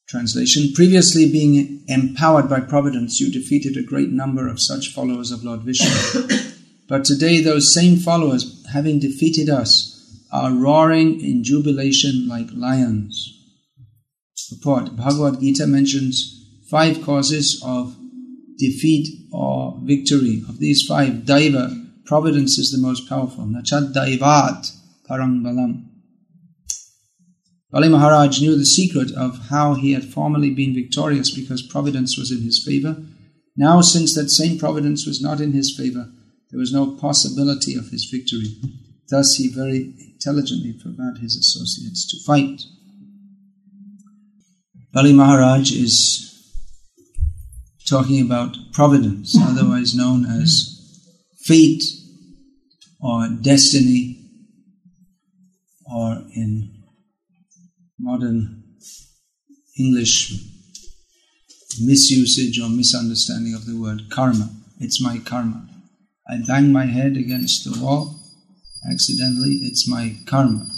Translation: previously being empowered by providence, you defeated a great number of such followers of Lord Vishnu. But today those same followers, having defeated us, are roaring in jubilation like lions. Purport: Bhagavad Gita mentions 5 causes of defeat or victory. Of these 5, Daiva, providence, is the most powerful. Nachad Daivat Parang Balam. Bali Maharaj knew the secret of how he had formerly been victorious because providence was in his favor. Now, since that same providence was not in his favor, there was no possibility of his victory. Thus, he very intelligently forbade his associates to fight. Bali Maharaj is talking about providence, otherwise known as fate or destiny, or in modern English misusage or misunderstanding of the word karma. It's my karma. I bang my head against the wall accidentally, it's my karma.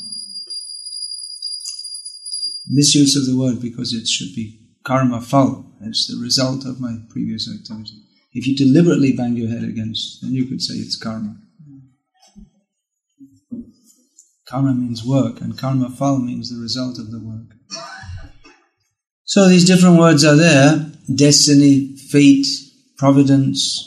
Misuse of the word because it should be karma phal. It's the result of my previous activity. If you deliberately bang your head against, then you could say it's karma. Karma means work, and karma phal means the result of the work. So these different words are there: destiny, fate, providence.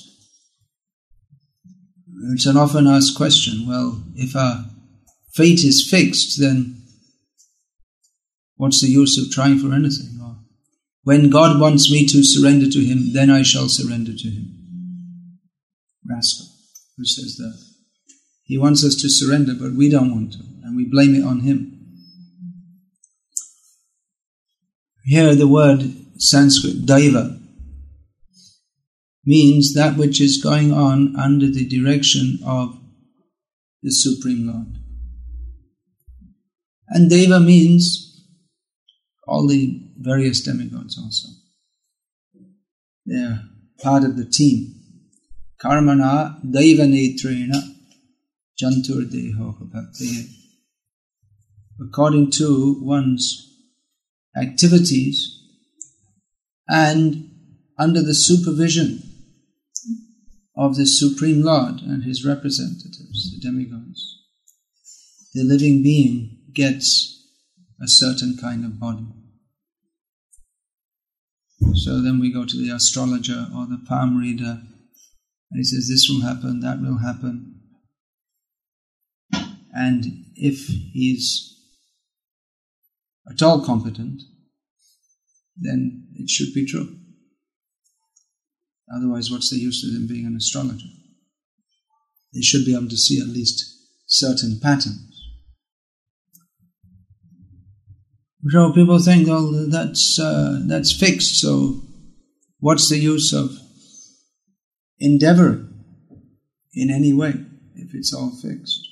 It's an often asked question. Well, if our fate is fixed, then what's the use of trying for anything? Or when God wants me to surrender to Him, then I shall surrender to Him. Rascal, who says that? He wants us to surrender, but we don't want to, and we blame it on Him. Here the word Sanskrit, Daiva, means that which is going on under the direction of the Supreme Lord. And Deva means all the various demigods also. They're part of the team. Karmana Daiva Netrena Jantur Deho Bhakti. According to one's activities and under the supervision of the Supreme Lord and His representatives, the demigods, the living being gets a certain kind of body. So then we go to the astrologer or the palm reader, and he says this will happen, that will happen. And if he's at all competent, then it should be true. Otherwise, what's the use of them being an astrologer? They should be able to see at least certain patterns. So people think, oh, that's fixed, so what's the use of endeavoring in any way if it's all fixed?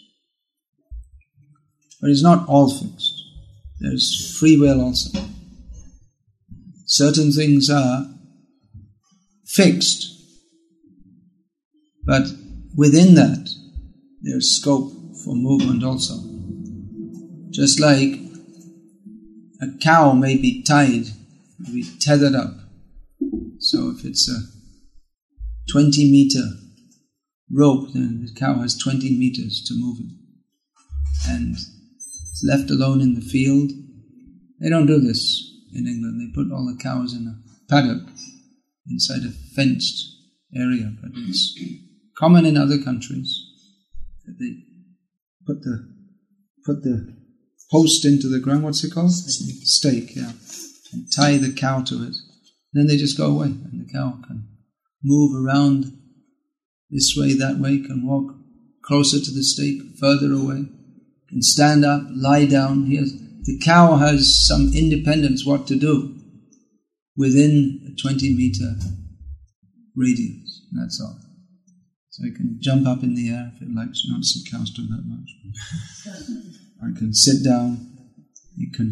But it's not all fixed. There's free will also. Certain things are fixed, but within that there's scope for movement also. Just like a cow may be tied, may be tethered up. So if it's a 20-meter rope, then the cow has 20 meters to move it. And it's left alone in the field. They don't do this in England. They put all the cows in a paddock inside a fenced area, but it's common in other countries that they put the post into the ground. What's it called? Stake, yeah. And tie the cow to it. Then they just go away, and the cow can move around this way, that way, can walk closer to the stake, further away, can stand up, lie down. The cow has some independence what to do within a 20-meter radius, that's all. So it can jump up in the air if it likes. Not some cows do that much. Or it can sit down, it can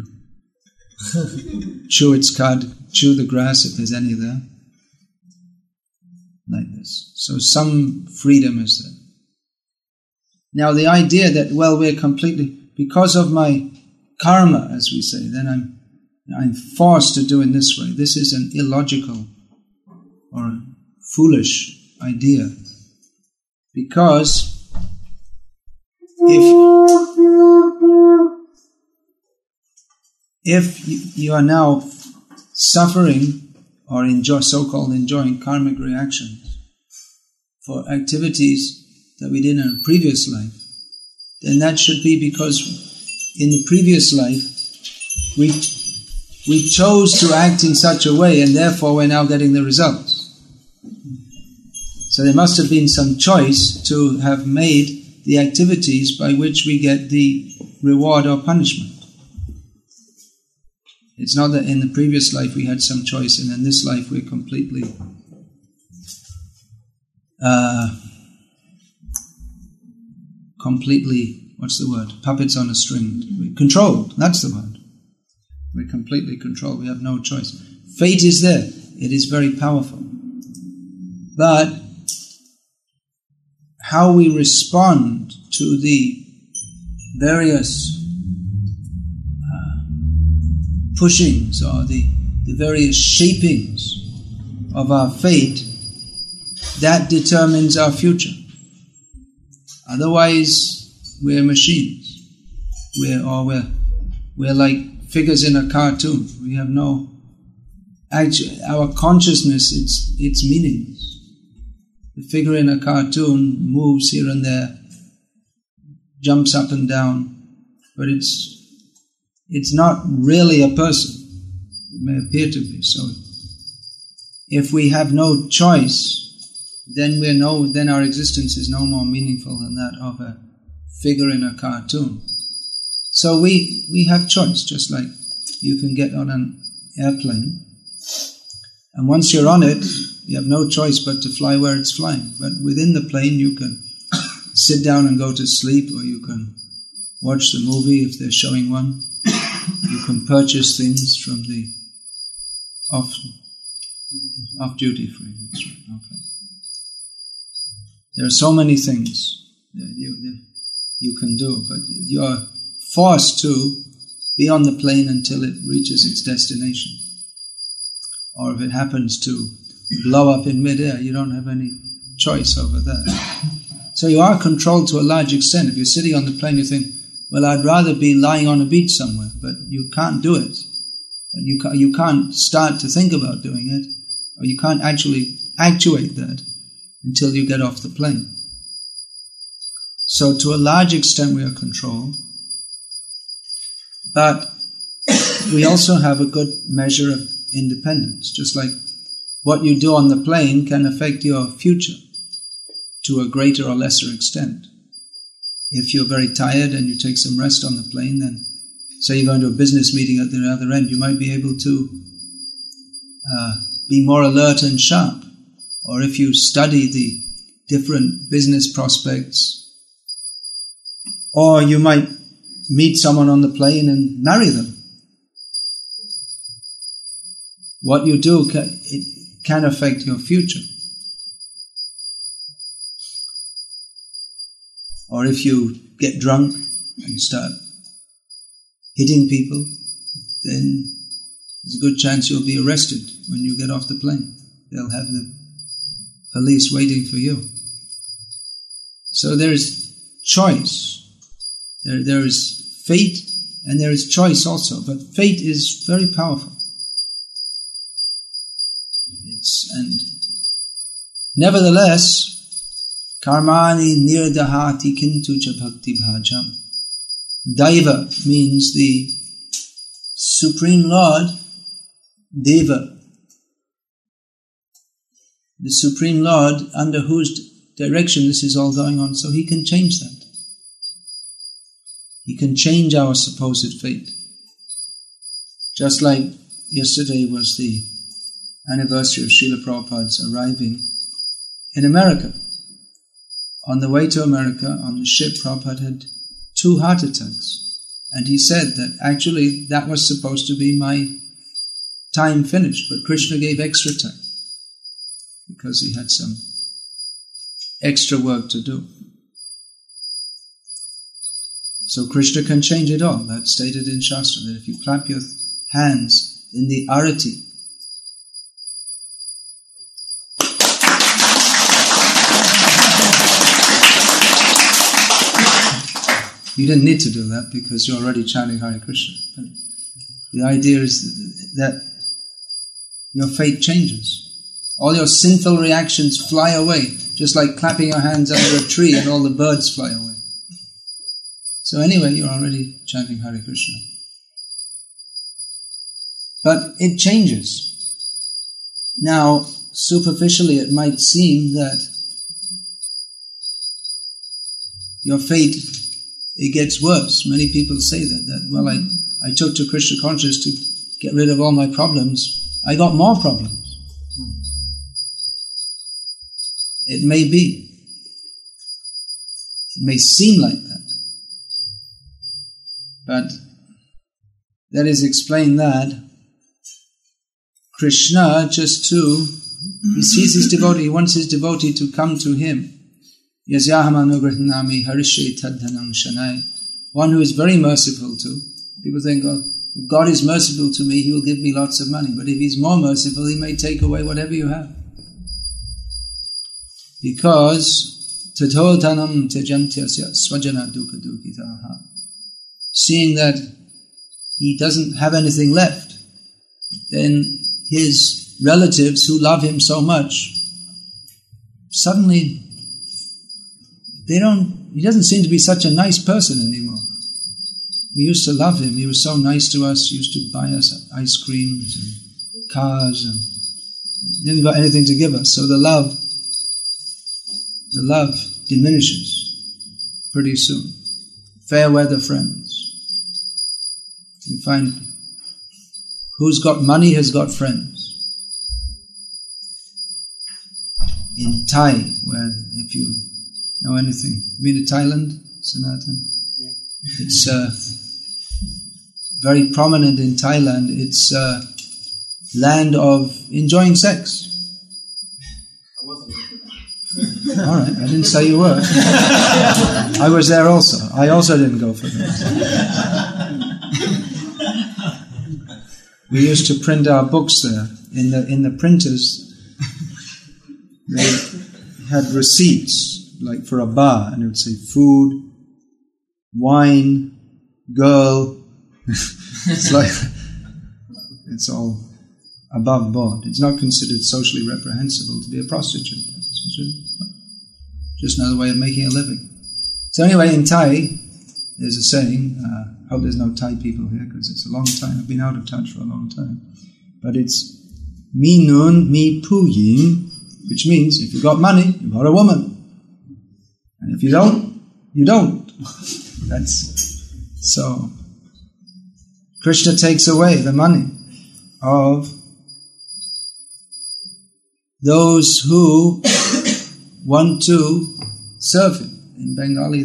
chew its cud, chew the grass if there's any there, like this. So some freedom is there. Now the idea that, well, we're completely, because of my karma, as we say, then I'm forced to do it this way. This is an illogical or a foolish idea. Because if you are now suffering or so-called enjoying karmic reactions for activities that we did in a previous life, then that should be because in the previous life we chose to act in such a way, and therefore we're now getting the results. So there must have been some choice to have made the activities by which we get the reward or punishment. It's not that in the previous life we had some choice and in this life we're completely puppets on a string. We're controlled, that's the word. We're completely controlled, we have no choice. Fate is there, it is very powerful. But how we respond to the various pushings or the various shapings of our fate, that determines our future. Otherwise, we're machines. We're like figures in a cartoon. We have no... Actually, our consciousness, it's meaningless. The figure in a cartoon moves here and there, jumps up and down, but it's not really a person. It may appear to be. So if we have no choice, then our existence is no more meaningful than that of a figure in a cartoon. So we have choice, just like you can get on an airplane, and once you're on it, you have no choice but to fly where it's flying. But within the plane you can sit down and go to sleep, or you can watch the movie if they're showing one. You can purchase things from the off duty free. That's right. Okay. There are so many things that you can do, but you're forced to be on the plane until it reaches its destination. Or if it happens to blow up in mid-air, you don't have any choice over that. So you are controlled to a large extent. If you're sitting on the plane, you think, well, I'd rather be lying on a beach somewhere, but you can't do it. And you can't start to think about doing it, or you can't actually actuate that until you get off the plane. So to a large extent we are controlled, but we also have a good measure of independence. Just like what you do on the plane can affect your future to a greater or lesser extent. If you're very tired and you take some rest on the plane, then say you're going to a business meeting at the other end, you might be able to be more alert and sharp. Or if you study the different business prospects, or you might meet someone on the plane and marry them. What you do can affect your future. Or if you get drunk and start hitting people, then there's a good chance you'll be arrested when you get off the plane. They'll have the police waiting for you. So there is choice. There is fate and there is choice also. But fate is very powerful. And nevertheless, karmani nirdahati kintu cha bhakti bhajam. Daiva means the Supreme Lord, Deva. The Supreme Lord under whose direction this is all going on, so He can change that. He can change our supposed fate. Just like yesterday was the anniversary of Srila Prabhupada's arriving in America. On the way to America, on the ship, Prabhupada had 2 heart attacks. And he said that actually that was supposed to be my time finished, but Krishna gave extra time because he had some extra work to do. So Krishna can change it all. That's stated in Shastra, that if you clap your hands in the arati. You didn't need to do that because you're already chanting Hare Krishna. But the idea is that your fate changes. All your sinful reactions fly away, just like clapping your hands under a tree and all the birds fly away. So anyway, you're already chanting Hare Krishna. But it changes. Now, superficially it might seem that your fate, it gets worse. Many people say that well, I took to Krishna consciousness to get rid of all my problems. I got more problems. It may be. It may seem like that. But that is explained that Krishna he sees his devotee, he wants his devotee to come to him. Yasyaham anugrahanami harishe tadhanam shanai. One who is very merciful to. People think, oh, if God is merciful to me, He will give me lots of money. But if He's more merciful, He may take away whatever you have. Because tatodhanam tejantyasya swajana dukha dukitaha. Seeing that he doesn't have anything left, then his relatives who love him so much, suddenly he doesn't seem to be such a nice person anymore. We used to love him, he was so nice to us, he used to buy us ice creams and cars, and he didn't got anything to give us, so the love diminishes pretty soon. Fair weather friends. You find who's got money has got friends. In Thai, where if you know anything, been to Thailand, Sanatan? Yeah. It's very prominent in Thailand. It's a land of enjoying sex. I wasn't. All right, I didn't say you were. I was there also. I also didn't go for that. We used to print our books there. In the printers, they had receipts, like for a bar, and it would say food, wine, girl. It's all above board. It's not considered socially reprehensible to be a prostitute. Just another way of making a living. So anyway, in Thai, there's a saying, I hope there's no Thai people here because it's a long time, I've been out of touch for a long time, but it's Mi Nun Mi Pu Yin, which means if you've got money, you've got a woman. And if you don't, you don't. So Krishna takes away the money of those who want to serve him. In Bengali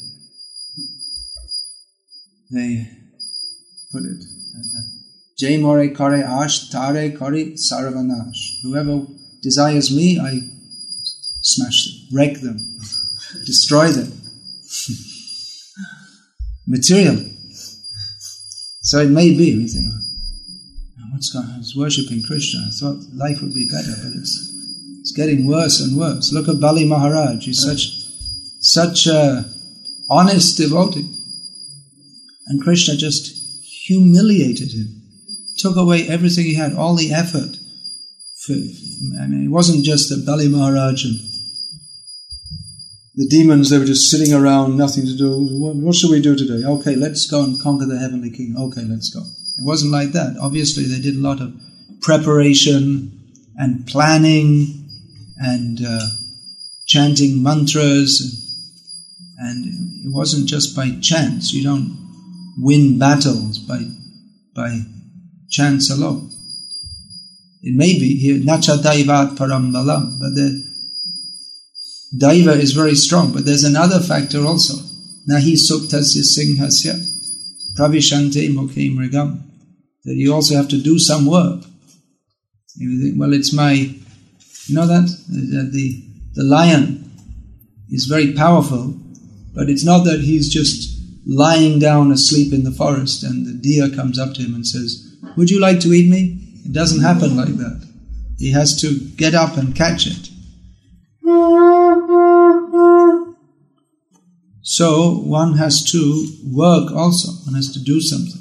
they put it, Jai more kare ash, tare kare sarvanash. Whoever desires me, I smash them, wreck them, destroy them. Materially. So it may be, we think, what's going on? I was worshipping Krishna. I thought life would be better, but it's getting worse and worse. Look at Bali Maharaj. He's such a honest devotee. And Krishna just humiliated him. Took away everything he had, all the effort. It wasn't just that Bali Maharaj and the demons, they were just sitting around, nothing to do. What should we do today? Okay, let's go and conquer the heavenly king. Okay, let's go. It wasn't like that. Obviously, they did a lot of preparation and planning and chanting mantras. And it wasn't just by chance. You don't win battles by chance alone. It may be here, Nacha Daivat Param Balam, but the Daiva is very strong, but there's another factor also. Nahi Suktasya Singhasya Pravishante Mokhe Mrigam. That you also have to do some work. You think, well, it's you know that? The lion is very powerful, but it's not that he's just lying down asleep in the forest and the deer comes up to him and says, would you like to eat me? It doesn't happen like that. He has to get up and catch it. So one has to work also. One has to do something.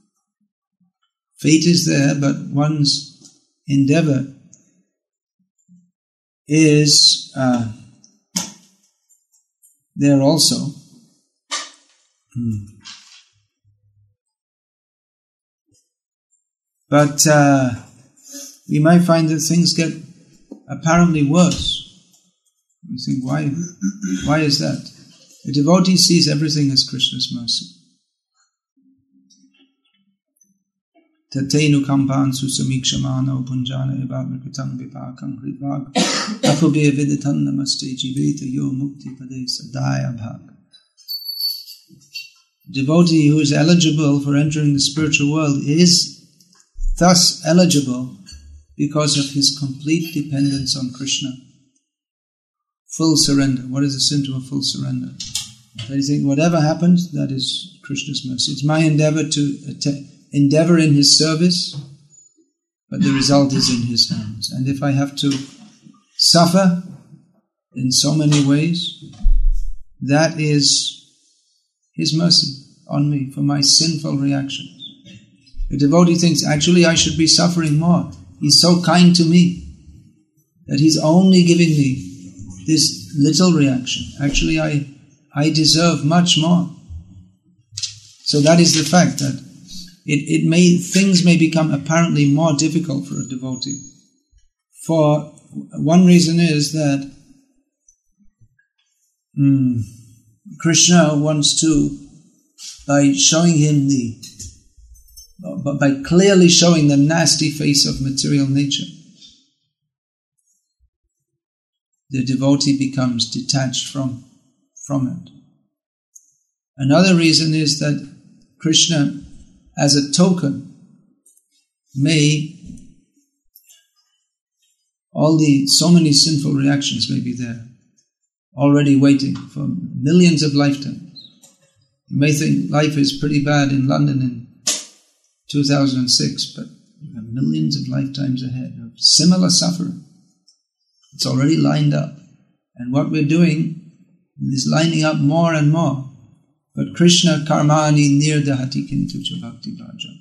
Fate is there, but one's endeavor is there also. But we might find that things get apparently worse. We think, why is that? The devotee sees everything as Krishna's mercy. Tatenu kampan susamikshamano punjana evamakritam vipakam hridvag apubhe viditan namaste jiveta yo mukti pade sadaya bhag. Devotee who is eligible for entering the spiritual world is thus eligible because of his complete dependence on Krishna. Full surrender. What is the symptom of full surrender? That you think, whatever happens, that is Krishna's mercy. It's my endeavor to endeavor in His service, but the result is in His hands. And if I have to suffer in so many ways, that is His mercy on me for my sinful reactions. The devotee thinks, actually I should be suffering more. He's so kind to me that He's only giving me this little reaction. Actually I deserve much more. So that is the fact that things may become apparently more difficult for a devotee. For one reason is that Krishna wants to, by clearly showing the nasty face of material nature, the devotee becomes detached from it. Another reason is that Krishna, as a token, so many sinful reactions may be there, already waiting for millions of lifetimes. You may think life is pretty bad in London in 2006, but you have millions of lifetimes ahead of similar suffering. It's already lined up. And what we're doing is lining up more and more. But Krishna karmani nirdahati kintucha bhakti bhaja.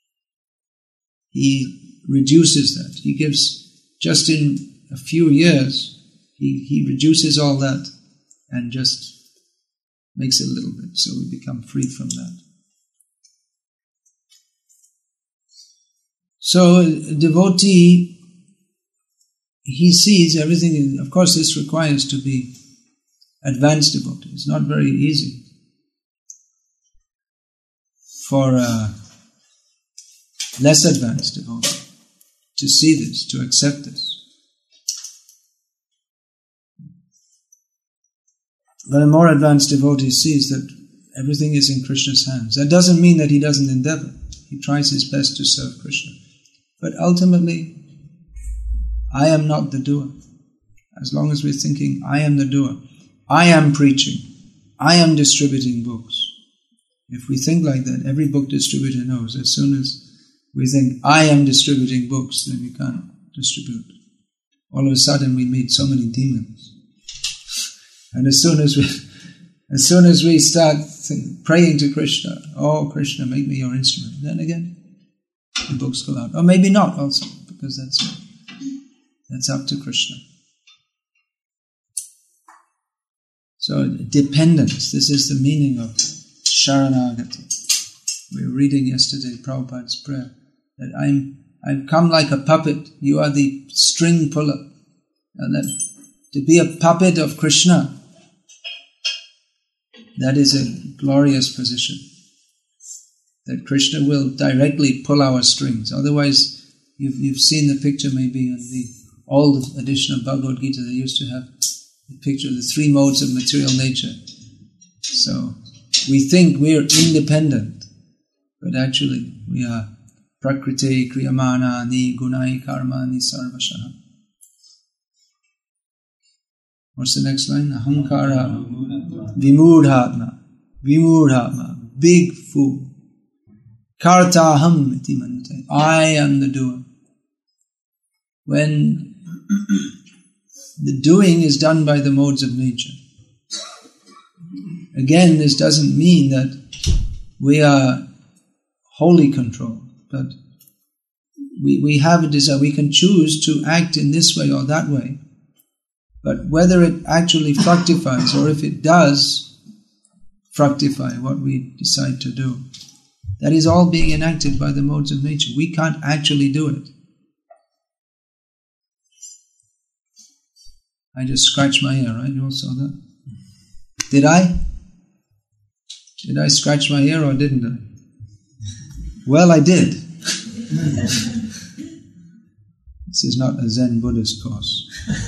He reduces that. He gives, just in a few years, he reduces all that and just makes it a little bit, so we become free from that. So a devotee, he sees everything. Of course, this requires to be advanced devotee. It's not very easy for a less advanced devotee to see this, to accept this. But a more advanced devotee sees that everything is in Krishna's hands. That doesn't mean that he doesn't endeavor. He tries his best to serve Krishna. But ultimately, I am not the doer. As long as we're thinking, I am the doer, I am preaching, I am distributing books. If we think like that, every book distributor knows, as soon as we think, I am distributing books, then we can't distribute. All of a sudden we meet so many demons. And as soon as we start praying to Krishna, oh Krishna, make me your instrument, then again, the books go out. Or maybe not also, because that's up to Krishna. So dependence, this is the meaning of Sharanagati. We were reading yesterday Prabhupada's prayer, that I've come like a puppet, you are the string puller. And that to be a puppet of Krishna, that is a glorious position. That Krishna will directly pull our strings. Otherwise, you've seen the picture maybe in the old edition of Bhagavad Gita, they used to have the picture of the three modes of material nature. So, we think we're independent, but actually we are prakriti kriyamana ni gunai karma ni sarvashaha. What's the next line? Ahankara vimudhatma, big fool. Kartaham iti manyate. I am the doer. When the doing is done by the modes of nature. Again, this doesn't mean that we are wholly controlled, but we have a desire. We can choose to act in this way or that way, but whether it actually fructifies or if it does fructify what we decide to do, that is all being enacted by the modes of nature. We can't actually do it. I just scratched my ear, right? You all saw that? Did I? Did I scratch my ear or didn't I? Well, I did. This is not a Zen Buddhist course.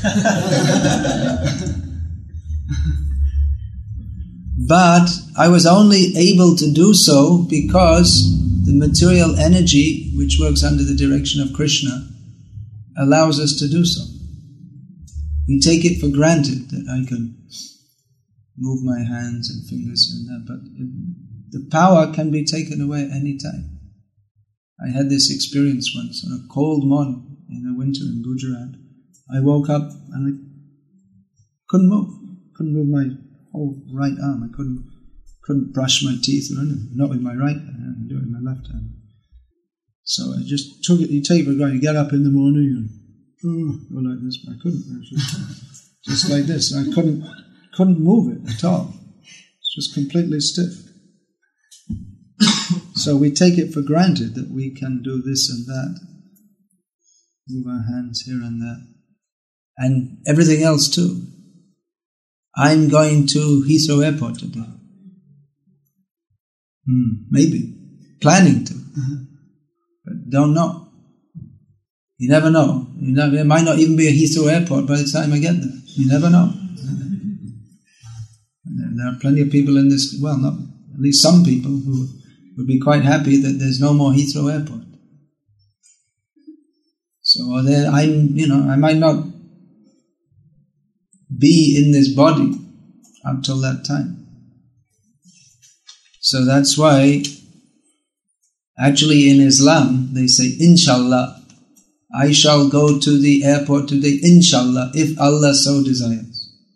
But I was only able to do so because the material energy, which works under the direction of Krishna, allows us to do so. We take it for granted that I can move my hands and fingers and that, but the power can be taken away at any time. I had this experience once on a cold morning in the winter in Gujarat. I woke up and I couldn't move my whole right arm. I couldn't brush my teeth or anything, not with my right hand, I do it with my left hand. So I just took it, you take it for granted, you get up in the morning and go like this, but I couldn't actually. Just like this, I couldn't move it at all. It's just completely stiff. So we take it for granted that we can do this and that, move our hands here and there, and everything else too. I'm going to Heathrow Airport today. Maybe. Planning to. But don't know. You never know. There might not even be a Heathrow Airport by the time I get there. You never know. There are plenty of people in this, well, not at least some people who would be quite happy that there's no more Heathrow Airport. So I might not be in this body up till that time. So that's why, actually in Islam, they say, Inshallah, I shall go to the airport today, Inshallah, if Allah so desires.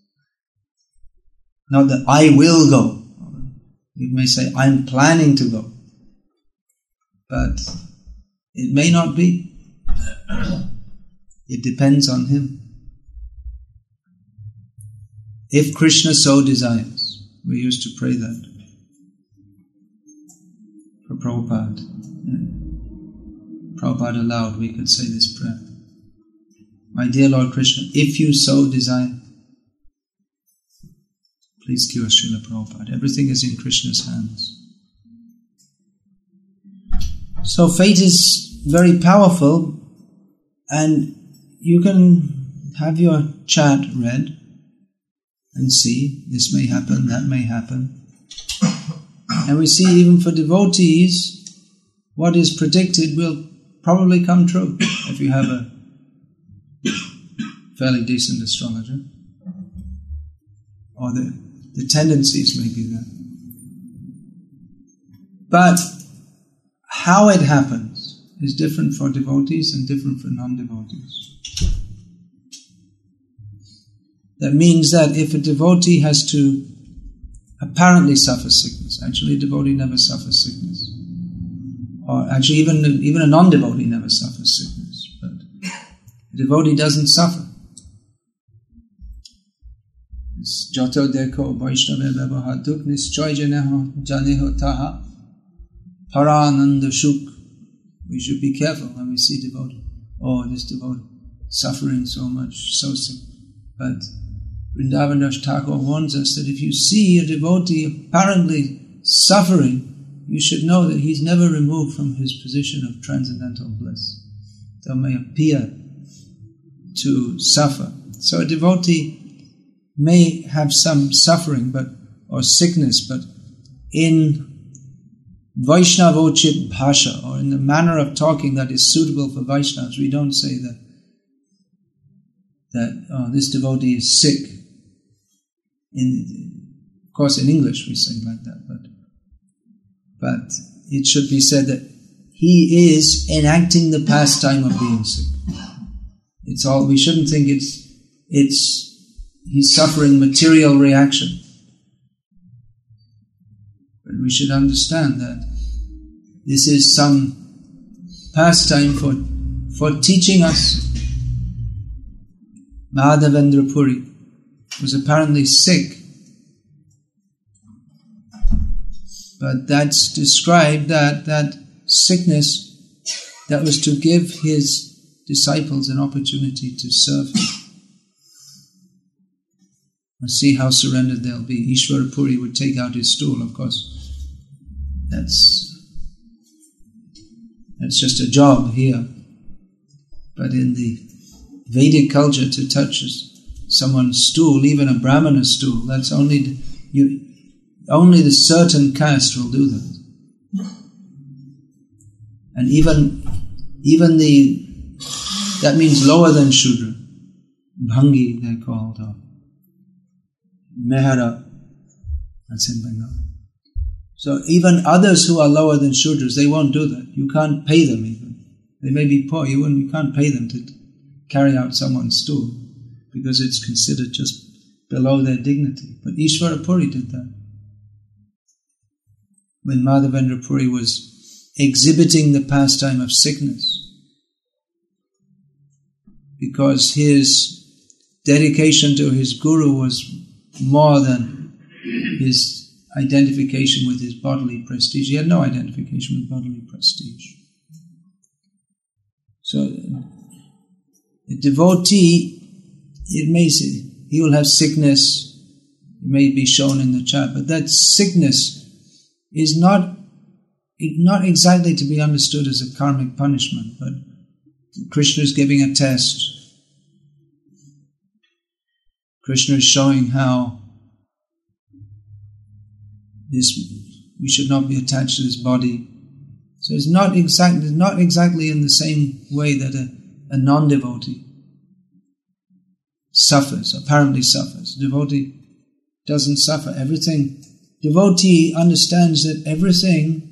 Not that I will go. You may say, I'm planning to go. But it may not be. It depends on him. If Krishna so desires. We used to pray that for Prabhupada. Prabhupada aloud, we could say this prayer. My dear Lord Krishna, if you so desire, please cure Srila Prabhupada. Everything is in Krishna's hands. So fate is very powerful, and you can have your chart read and see this may happen, that may happen. And we see even for devotees, what is predicted will probably come true if you have a fairly decent astrologer. Or the tendencies may be there. But how it happens is different for devotees and different for non-devotees. That means that if a devotee has to apparently suffer sickness, actually a devotee never suffers sickness. Or actually even a non-devotee never suffers sickness. But a devotee doesn't suffer. Jato deko Vaishnava Vyavaha Duk Nischoy Janeho Taha Parananda Shuk. We should be careful when we see devotee. Oh, this devotee suffering so much, so sick. But Vrindavan Das Thakur warns us that if you see a devotee apparently suffering, you should know that he's never removed from his position of transcendental bliss. They may appear to suffer. So a devotee may have some suffering or sickness, but in Vaishnavochit Bhasha, or in the manner of talking that is suitable for Vaishnavas, we don't say that this devotee is sick. Of course, in English we say like that, but it should be said that he is enacting the pastime of being sick. It's all, we shouldn't think he's suffering material reaction. But we should understand that this is some pastime for teaching us. Madhavendra Puri was apparently sick, but that's described that sickness that was to give his disciples an opportunity to serve him. And see how surrendered they'll be. Ishvara Puri would take out his stool, of course. That's just a job here. But in the Vedic culture, to touch someone's stool, even a Brahmana stool, that's only the certain caste will do that. And even that means lower than Shudra. Bhangi, they're called, or Mehara, that's in Bengal. So even others who are lower than Shudras, they won't do that. You can't pay them even. They may be poor, you can't pay them to carry out someone's stool because it's considered just below their dignity. But Ishvara Puri did that. When Madhavendra Puri was exhibiting the pastime of sickness, because his dedication to his guru was more than his identification with his bodily prestige. He had no identification with bodily prestige. So, a devotee, it may say, he will have sickness, it may be shown in the chart, but that sickness is not exactly to be understood as a karmic punishment, but Krishna is giving a test. Krishna is showing how we should not be attached to this body. So it's not exactly in the same way that a non-devotee apparently suffers. Devotee doesn't suffer. Devotee understands that everything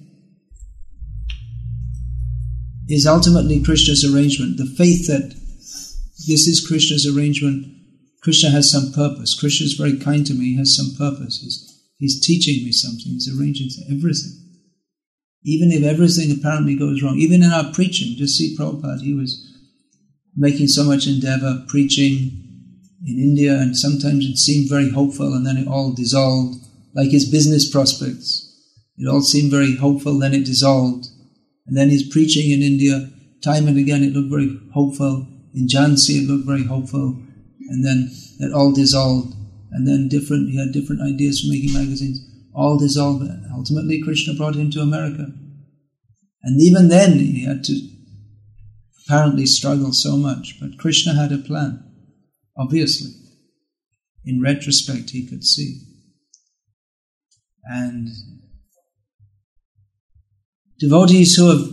is ultimately Krishna's arrangement. The faith that this is Krishna's arrangement, Krishna has some purpose. Krishna is very kind to me, he has some purpose. He's teaching me something, he's arranging everything. Even if everything apparently goes wrong, even in our preaching, just see Prabhupada, he was making so much endeavor, preaching in India, and sometimes it seemed very hopeful and then it all dissolved, like his business prospects. It all seemed very hopeful, then it dissolved. And then his preaching in India, time and again it looked very hopeful. In Jhansi it looked very hopeful, and then it all dissolved. And then he had different ideas for making magazines, all dissolved. Ultimately Krishna brought him to America. And even then he had to apparently struggle so much. But Krishna had a plan, obviously. In retrospect he could see. And devotees who have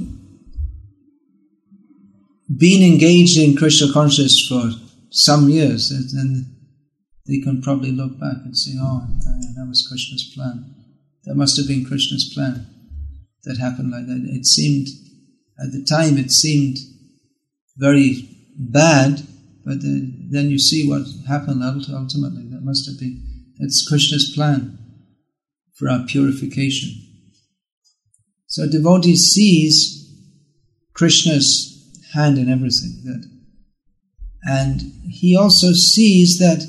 been engaged in Krishna consciousness for some years, then they can probably look back and say, that was Krishna's plan. That must have been Krishna's plan that happened like that. It seemed, at the time it seemed very bad, but then you see what happened ultimately. That's Krishna's plan for our purification. So a devotee sees Krishna's hand in everything. And he also sees that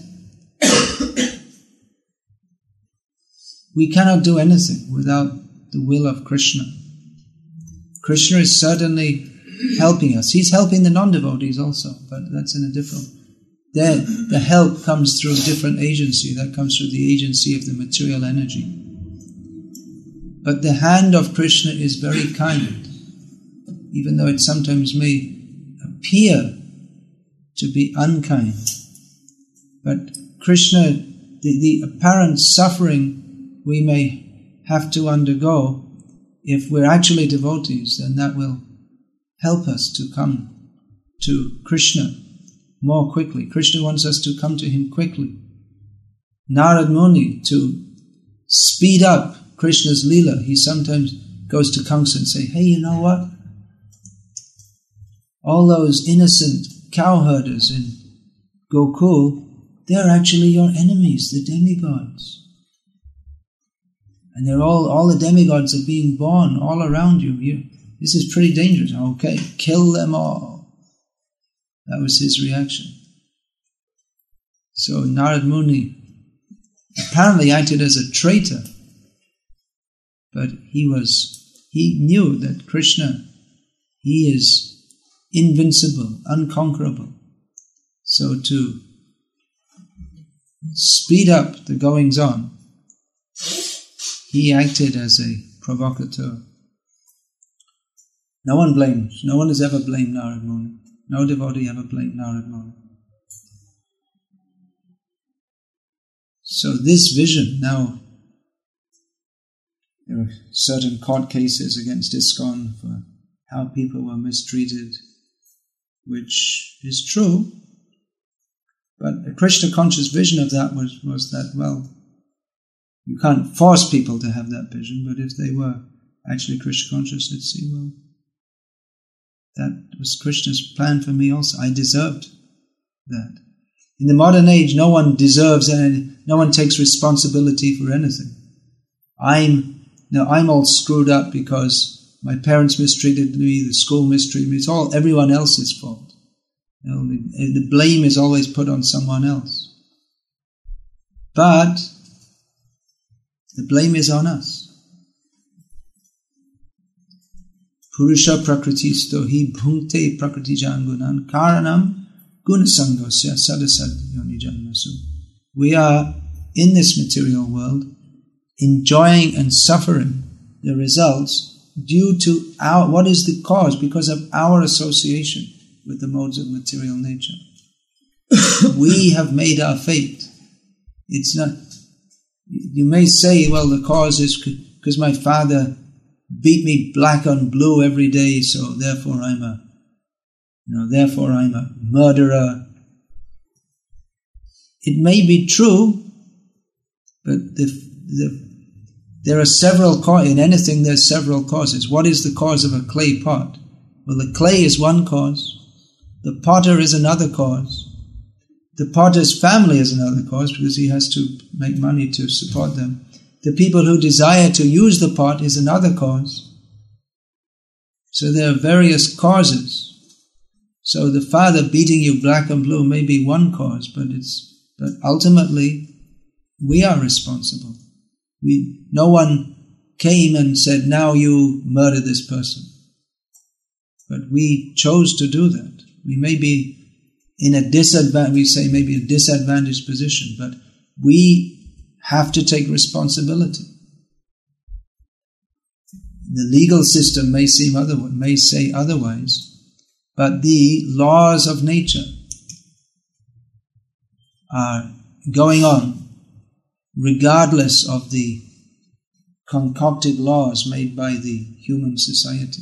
we cannot do anything without the will of Krishna. Krishna is certainly helping us. He's helping the non-devotees also, but that's in a different... The help comes through a different agency. That comes through the agency of the material energy. But the hand of Krishna is very kind, even though it sometimes may appear to be unkind. But Krishna, the apparent suffering we may have to undergo, if we're actually devotees, then that will help us to come to Krishna more quickly. Krishna wants us to come to him quickly. Narad Muni, to speed up Krishna's Leela, he sometimes goes to Kamsa and say, hey, you know what? All those innocent cow herders in Gokul, they're actually your enemies, the demigods. And they're all the demigods are being born all around you. This is pretty dangerous. Okay, kill them all. That was his reaction. So Narad Muni apparently acted as a traitor, but he knew that Krishna, he is invincible, unconquerable. So to speed up the goings on, he acted as a provocateur. No one blames. No one has ever blamed Narad Muni. No devotee ever blamed Narad Muni. So this vision, now there are certain court cases against ISKCON for how people were mistreated, which is true, but a Krishna-conscious vision of that was that, well, you can't force people to have that vision, but if they were actually Krishna-conscious, they'd see, well, that was Krishna's plan for me also. I deserved that. In the modern age, no one deserves anything, no one takes responsibility for anything. I'm all screwed up because my parents mistreated me, the school mistreated me. It's all everyone else's fault. The blame is always put on someone else. But the blame is on us. Purusha prakritisto hi bhunte prakritijan gunan karanam gunasangosya sadasad yoni janmasu. We are in this material world enjoying and suffering the results due to what is the cause? Because of our association with the modes of material nature. We have made our fate. It's not, you may say, well, the cause is because my father beat me black on blue every day, so therefore I'm a murderer. It may be true, but there are several causes. In anything, there's several causes. What is the cause of a clay pot? Well, the clay is one cause. The potter is another cause. The potter's family is another cause because he has to make money to support them. The people who desire to use the pot is another cause. So there are various causes. So the father beating you black and blue may be one cause, but ultimately we are responsible. No one came and said, now you murder this person. But we chose to do that. We may be in a disadvantaged position, but we have to take responsibility. The legal system may say otherwise, but the laws of nature are going on regardless of the concocted laws made by the human society.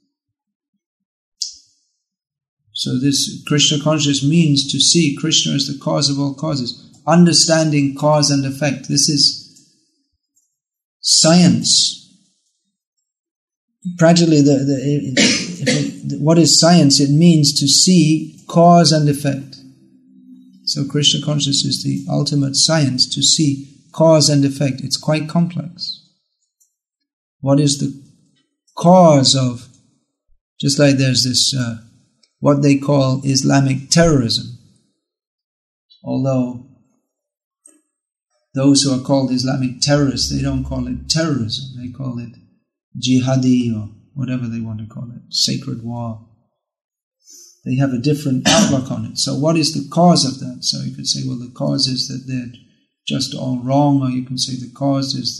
So this Krishna consciousness means to see Krishna as the cause of all causes, understanding cause and effect. This is science. Practically, what is science? It means to see cause and effect. So Krishna consciousness is the ultimate science, to see cause and effect. It's quite complex. What is the cause of, just like there's this, what they call Islamic terrorism. Although those who are called Islamic terrorists, they don't call it terrorism, they call it jihadi or whatever they want to call it, sacred war. They have a different outlook on it. So what is the cause of that? So you could say, well, the cause is that they're just all wrong, or you can say the cause is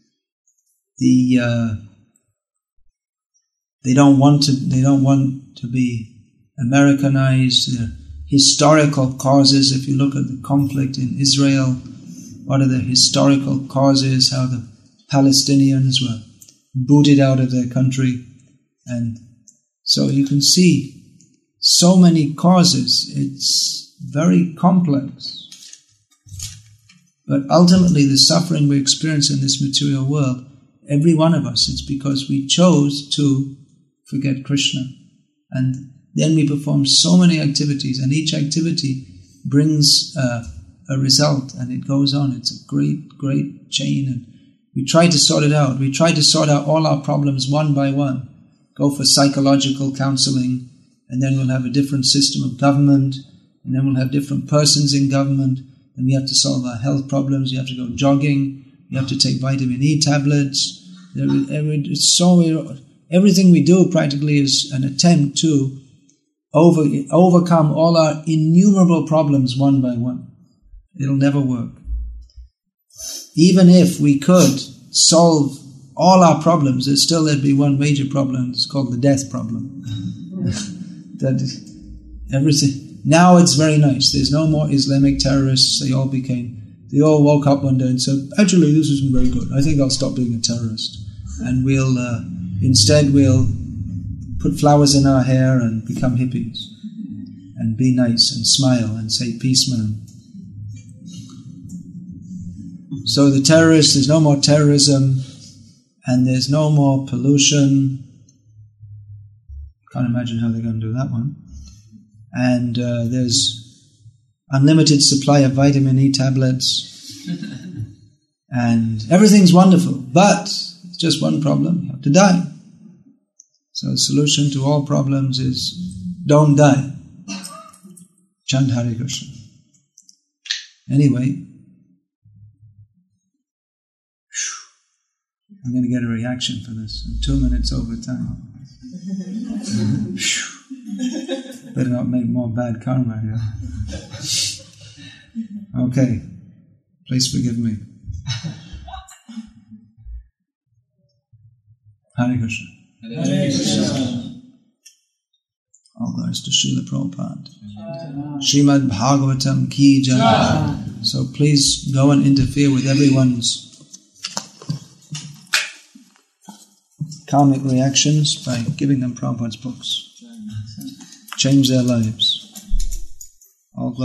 they don't want to be Americanized. The historical causes, if you look at the conflict in Israel, what are the historical causes, how the Palestinians were booted out of their country. And so you can see so many causes. It's very complex. But ultimately the suffering we experience in this material world, every one of us, it's because we chose to forget Krishna. And then we perform so many activities, and each activity brings a result, and it goes on. It's a great, great chain, and we try to sort it out. We try to sort out all our problems one by one. Go for psychological counseling, and then we'll have a different system of government, and then we'll have different persons in government, and we have to solve our health problems. You have to go jogging, you have to take vitamin E tablets. Everything we do practically is an attempt to overcome all our innumerable problems one by one. It'll never work. Even if we could solve all our problems, there'd be one major problem. It's called the death problem. That everything. Now it's very nice. There's no more Islamic terrorists. They all woke up one day and said, actually, this isn't very good. I think I'll stop being a terrorist. And instead we'll put flowers in our hair and become hippies. And be nice and smile and say, peace, man. So the terrorists, there's no more terrorism, and there's no more pollution. Can't imagine how they're going to do that one. And there's unlimited supply of vitamin E tablets. And everything's wonderful. But it's just one problem. You have to die. So the solution to all problems is don't die. Chant Hare Krishna. Anyway, I'm going to get a reaction for this. I'm 2 minutes over time. Better not make more bad karma here. Okay. Please forgive me. Hare Krishna. Hare Krishna. All glories to Srila Prabhupada. Srimad Bhagavatam ki jai. So please go and interfere with everyone's karmic reactions by giving them Prabhupada's books. Change their lives.